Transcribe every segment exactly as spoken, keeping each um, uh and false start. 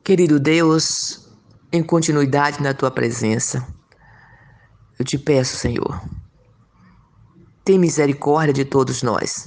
Querido Deus, em continuidade na tua presença, eu te peço, Senhor, tem misericórdia de todos nós.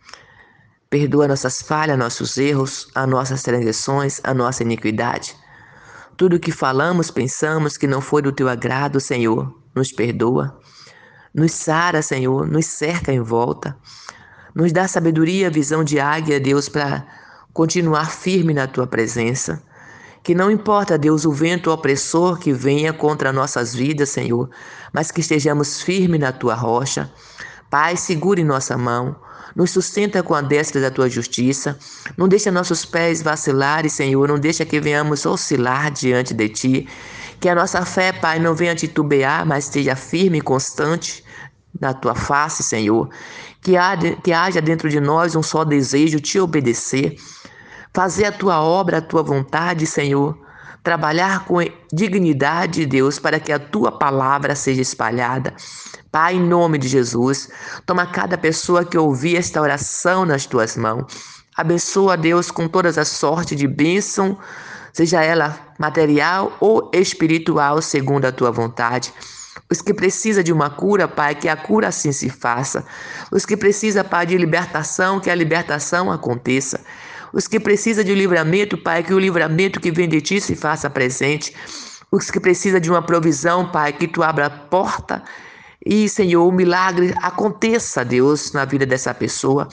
Perdoa nossas falhas, nossos erros, as nossas transgressões, a nossa iniquidade. Tudo que falamos, pensamos que não foi do teu agrado, Senhor, nos perdoa. Nos sara, Senhor, nos cerca em volta. Nos dá sabedoria, visão de águia, Deus, para continuar firme na tua presença. Que não importa, Deus, o vento opressor que venha contra nossas vidas, Senhor, mas que estejamos firmes na tua rocha. Pai, segure nossa mão, nos sustenta com a destra da tua justiça, não deixa nossos pés vacilarem, Senhor, não deixa que venhamos oscilar diante de ti, que a nossa fé, Pai, não venha titubear, mas esteja firme e constante na tua face, Senhor, que haja, que haja dentro de nós um só desejo, te obedecer, fazer a tua obra, a tua vontade, Senhor, trabalhar com dignidade, Deus, para que a tua palavra seja espalhada. Pai, em nome de Jesus, toma cada pessoa que ouvir esta oração nas tuas mãos. Abençoa, Deus, com todas as sortes de bênção, seja ela material ou espiritual, segundo a tua vontade. Os que precisam de uma cura, Pai, que a cura assim se faça. Os que precisam, Pai, de libertação, que a libertação aconteça. Os que precisam de livramento, Pai, que o livramento que vem de ti se faça presente. Os que precisam de uma provisão, Pai, que tu abra a porta e, Senhor, o milagre aconteça, Deus, na vida dessa pessoa.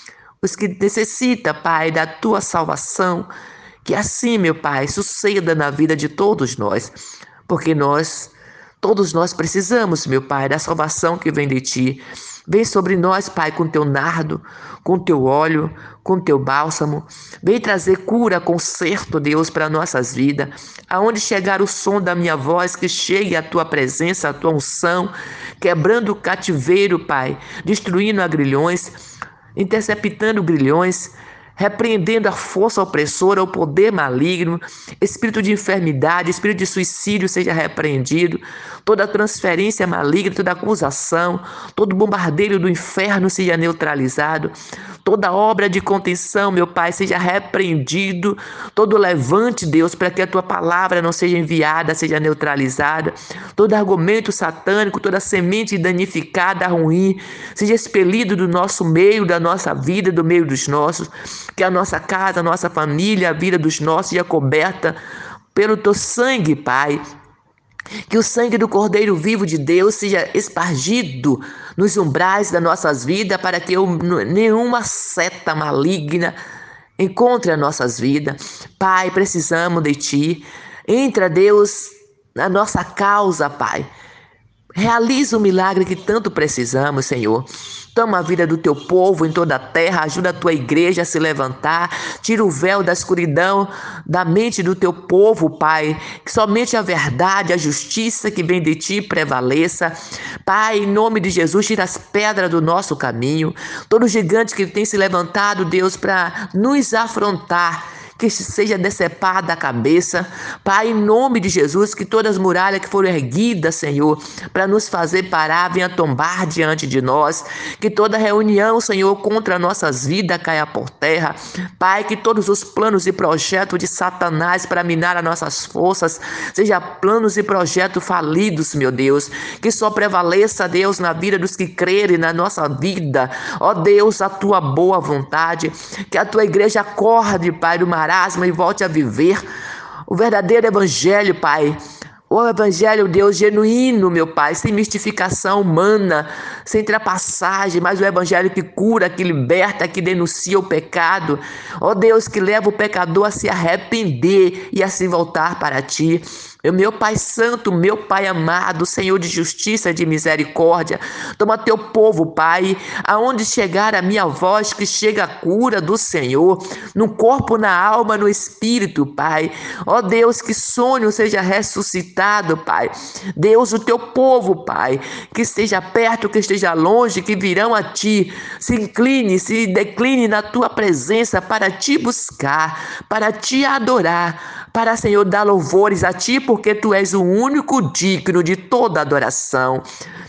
Os que necessitam, Pai, da tua salvação, que assim, meu Pai, suceda na vida de todos nós, porque nós, todos nós precisamos, meu Pai, da salvação que vem de ti. Vem sobre nós, Pai, com teu nardo, com teu óleo, com teu bálsamo. Vem trazer cura, conserto, Deus, para nossas vidas. Aonde chegar o som da minha voz, que chegue a tua presença, a tua unção, quebrando o cativeiro, Pai, destruindo agrilhões, interceptando grilhões, repreendendo a força opressora, o poder maligno, espírito de enfermidade, espírito de suicídio seja repreendido, toda transferência maligna, toda acusação, todo bombardeio do inferno seja neutralizado, toda obra de contenção, meu Pai, seja repreendido, todo levante, Deus, para que a tua palavra não seja enviada, seja neutralizada, todo argumento satânico, toda semente danificada, ruim, seja expelido do nosso meio, da nossa vida, do meio dos nossos, que a nossa casa, a nossa família, a vida dos nossos seja coberta pelo teu sangue, Pai. Que o sangue do Cordeiro vivo de Deus seja espargido nos umbrais das nossas vidas, para que eu, nenhuma seta maligna encontre as nossas vidas. Pai, precisamos de Ti. Entra, Deus, na nossa causa, Pai. Realiza o milagre que tanto precisamos, Senhor. Toma a vida do teu povo em toda a terra, ajuda a tua igreja a se levantar, tira o véu da escuridão da mente do teu povo, Pai, que somente a verdade, a justiça que vem de ti prevaleça. Pai, em nome de Jesus, tira as pedras do nosso caminho, todo gigante que tem se levantado, Deus, para nos afrontar, que seja decepada a cabeça. Pai, em nome de Jesus, que todas as muralhas que foram erguidas, Senhor, para nos fazer parar, venha tombar diante de nós. Que toda reunião, Senhor, contra nossas vidas caia por terra. Pai, que todos os planos e projetos de Satanás para minar as nossas forças, sejam planos e projetos falidos, meu Deus. Que só prevaleça, Deus, na vida dos que crerem na nossa vida. Ó Deus, a tua boa vontade. Que a tua igreja acorde, Pai, do marasmo e volte a viver o verdadeiro evangelho, Pai. O evangelho, Deus, genuíno, meu Pai, sem mistificação humana, sem ultrapassagem, mas o evangelho que cura, que liberta, que denuncia o pecado. Ó Deus, que leva o pecador a se arrepender e a se voltar para Ti. Meu Pai Santo, meu Pai amado, Senhor de justiça e de misericórdia, toma teu povo, Pai, aonde chegar a minha voz, que chega a cura do Senhor, no corpo, na alma, no espírito, Pai. Ó Deus, que sonho seja ressuscitado, Pai. Deus, o teu povo, Pai, que esteja perto, que esteja longe, que virão a Ti, se incline, se decline na Tua presença para Te buscar, para Te adorar, para, Senhor, dar louvores a Ti, porque Tu és o único digno de toda adoração.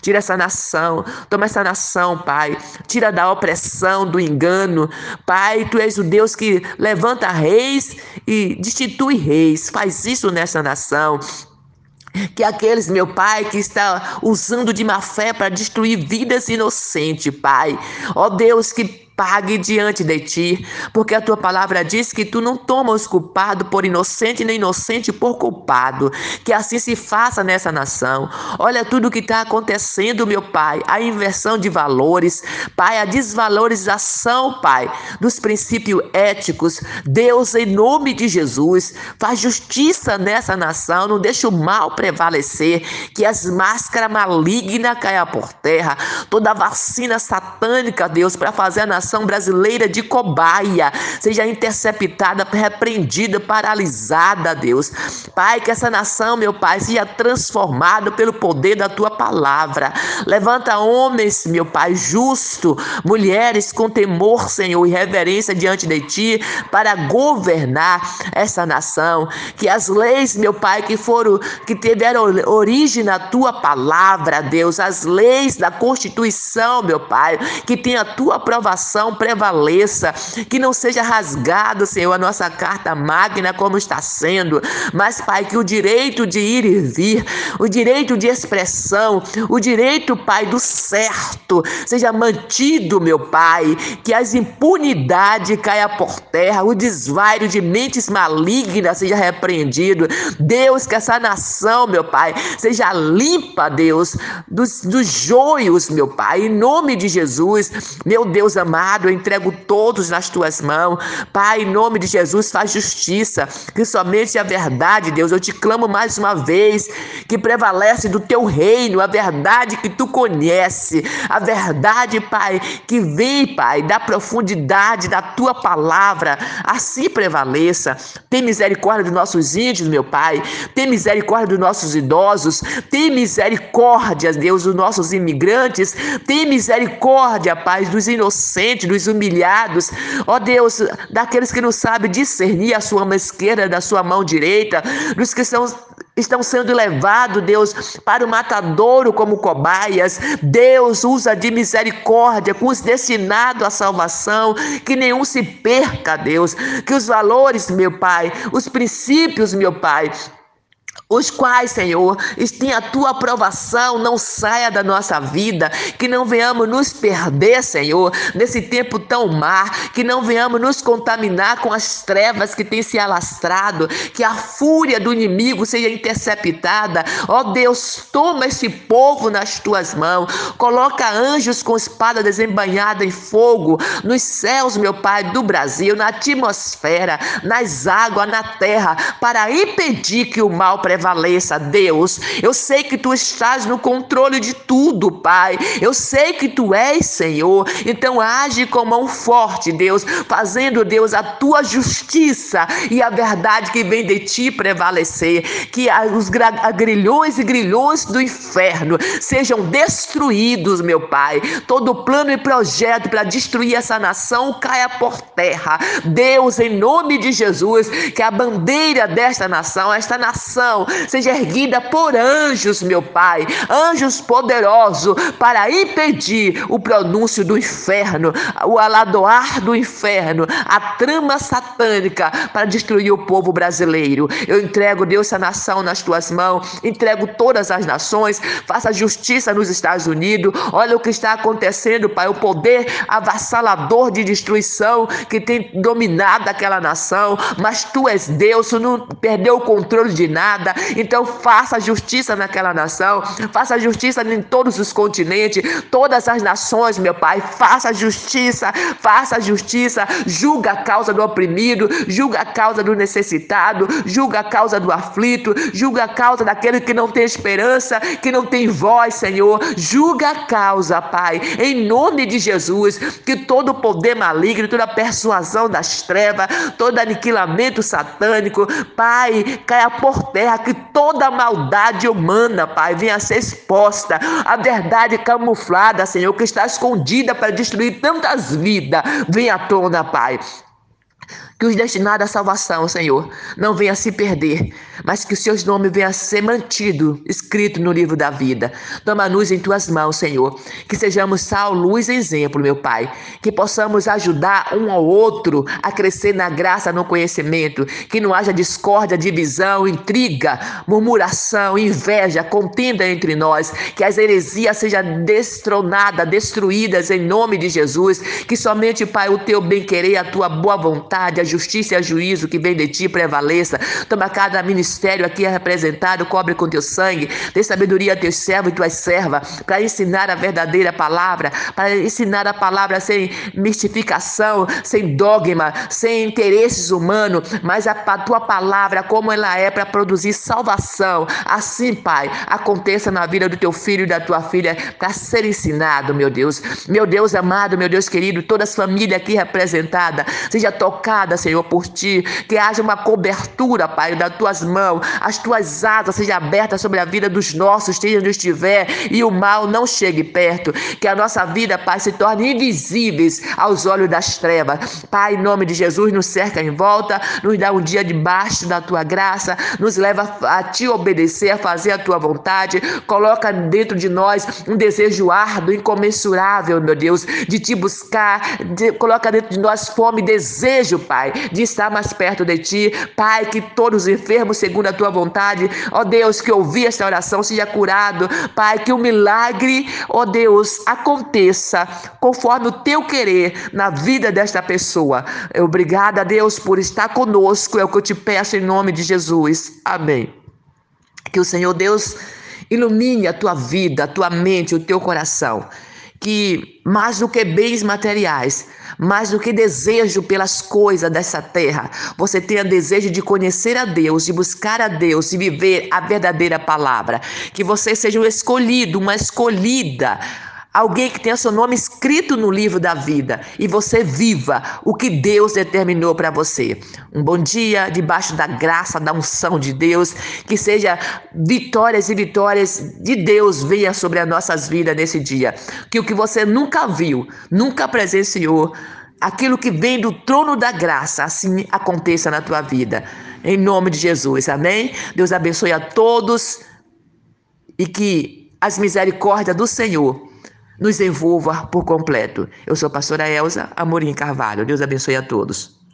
Tira essa nação, toma essa nação, Pai. Tira da opressão, do engano. Pai, Tu és o Deus que levanta reis e destitui reis. Faz isso nessa nação. Que aqueles, meu Pai, que está usando de má fé para destruir vidas inocentes, Pai. Ó Deus, que pague diante de Ti, porque a Tua palavra diz que Tu não tomas culpado por inocente, nem inocente por culpado. Que assim se faça nessa nação. Olha tudo o que está acontecendo, meu Pai. A inversão de valores, Pai, a desvalorização, Pai, dos princípios éticos. Deus, em nome de Jesus, faz justiça nessa nação, não deixa o mal prevalecer, que as máscaras malignas caiam por terra, toda vacina satânica, Deus, para fazer a nação brasileira de cobaia seja interceptada, repreendida, paralisada, Deus. Pai, que essa nação, meu Pai, seja transformada pelo poder da Tua palavra. Levanta homens, meu Pai, justo, mulheres com temor, Senhor, e reverência diante de Ti, para governar essa nação. Que as leis, meu Pai, que foram, que tiveram origem na Tua palavra, Deus, as leis da Constituição, meu Pai, que tenha a Tua aprovação, prevaleça, que não seja rasgado, Senhor, a nossa carta magna como está sendo, mas, Pai, que o direito de ir e vir, o direito de expressão, o direito, Pai, do certo, seja mantido, meu Pai, que as impunidades caia por terra, o desvario de mentes malignas seja repreendido. Deus, que essa nação, meu Pai, seja limpa, Deus, dos, dos joios, meu Pai, em nome de Jesus. Meu Deus amado, eu entrego todos nas Tuas mãos. Pai, em nome de Jesus, faz justiça, que somente a verdade, Deus, eu te clamo mais uma vez, que prevalece do Teu reino, a verdade que Tu conhece, a verdade, Pai, que vem, Pai, da profundidade da Tua palavra, assim prevaleça. Tem misericórdia dos nossos índios, meu Pai, tem misericórdia dos nossos idosos, tem misericórdia, Deus, dos nossos imigrantes, tem misericórdia, Pai, dos inocentes, dos humilhados, ó Deus, daqueles que não sabem discernir a sua mão esquerda da sua mão direita, dos que são estão sendo levados, Deus, para o matadouro como cobaias. Deus, usa de misericórdia com os destinados à salvação, que nenhum se perca, Deus, que os valores, meu Pai, os princípios, meu Pai, os quais, Senhor, tem a Tua aprovação, não saia da nossa vida, que não venhamos nos perder, Senhor, nesse tempo tão má, que não venhamos nos contaminar com as trevas que têm se alastrado, que a fúria do inimigo seja interceptada. Ó Deus, toma esse povo nas Tuas mãos, coloca anjos com espada desembainhada em fogo, nos céus, meu Pai, do Brasil, na atmosfera, nas águas, na terra, para impedir que o mal prevaleça. Deus, eu sei que Tu estás no controle de tudo, Pai, eu sei que Tu és, Senhor, então age com mão forte, Deus, fazendo, Deus, a Tua justiça e a verdade que vem de Ti prevalecer, que os grilhões e grilhões do inferno sejam destruídos, meu Pai, todo plano e projeto para destruir essa nação caia por terra. Deus, em nome de Jesus, que a bandeira desta nação, esta nação seja erguida por anjos, meu Pai, anjos poderosos, para impedir o pronúncio do inferno, o aladoar do inferno, a trama satânica para destruir o povo brasileiro. Eu entrego, Deus, essa nação nas Tuas mãos, entrego todas as nações, faça justiça nos Estados Unidos. Olha o que está acontecendo, Pai, o poder avassalador de destruição que tem dominado aquela nação, mas Tu és Deus, Tu não perdeu o controle de nada. Então faça justiça naquela nação, faça justiça em todos os continentes, todas as nações, meu Pai, faça justiça, faça justiça, julga a causa do oprimido, julga a causa do necessitado, julga a causa do aflito, julga a causa daquele que não tem esperança, que não tem voz, Senhor, julga a causa, Pai, em nome de Jesus, que todo o poder maligno, toda a persuasão das trevas, todo aniquilamento satânico, Pai, caia por terra, que toda a maldade humana, Pai, venha a ser exposta, a verdade camuflada, Senhor, que está escondida para destruir tantas vidas, venha à tona, Pai. que os destinados à salvação, Senhor, não venha se perder, mas que os seus nomes venham a ser mantido, escrito no livro da vida. Toma-nos em tuas mãos, Senhor, que sejamos sal, luz e exemplo, meu Pai, que possamos ajudar um ao outro a crescer na graça, no conhecimento, que não haja discórdia, divisão, intriga, murmuração, inveja, contenda entre nós, que as heresias sejam destronadas, destruídas em nome de Jesus, que somente, Pai, o teu bem-querer, a tua boa vontade, a justiça e o juízo que vem de ti prevaleça. Toma cada ministério aqui representado, cobre com teu sangue, dê sabedoria a teus servos e tuas servas, para ensinar a verdadeira palavra, para ensinar a palavra sem mistificação, sem dogma, sem interesses humanos, mas a, a tua palavra, como ela é, para produzir salvação. Assim, Pai, aconteça na vida do teu filho e da tua filha, para ser ensinado, meu Deus. Meu Deus amado, meu Deus querido, toda a família aqui representada, seja tocada, Senhor, por ti, que haja uma cobertura, Pai, das tuas mãos, as tuas asas sejam abertas sobre a vida dos nossos, esteja onde estiver, e o mal não chegue perto, que a nossa vida, Pai, se torne invisíveis aos olhos das trevas. Pai, em nome de Jesus, nos cerca em volta, nos dá um dia debaixo da tua graça, nos leva a te obedecer, a fazer a tua vontade, coloca dentro de nós um desejo árduo, incomensurável, meu Deus, de te buscar, de, coloca dentro de nós fome e desejo, Pai, de estar mais perto de ti. Pai, que todos os enfermos, segundo a tua vontade, ó Deus, que ouvir esta oração seja curado. Pai, que o milagre, ó Deus, aconteça conforme o teu querer na vida desta pessoa. Obrigada, Deus, por estar conosco, é o que eu te peço em nome de Jesus. Amém. Que o Senhor Deus ilumine a tua vida, a tua mente, o teu coração. Que mais do que bens materiais, mais do que desejo pelas coisas dessa terra, você tenha desejo de conhecer a Deus, de buscar a Deus, de viver a verdadeira palavra. Que você seja um escolhido, uma escolhida, alguém que tenha seu nome escrito no livro da vida e você viva o que Deus determinou para você. Um bom dia, debaixo da graça, da unção de Deus, que seja vitórias e vitórias de Deus venha sobre as nossas vidas nesse dia. Que o que você nunca viu, nunca presenciou, aquilo que vem do trono da graça, assim aconteça na tua vida. Em nome de Jesus, amém? Deus abençoe a todos e que as misericórdias do Senhor nos envolva por completo. Eu sou a pastora Elza Amorim Carvalho. Deus abençoe a todos.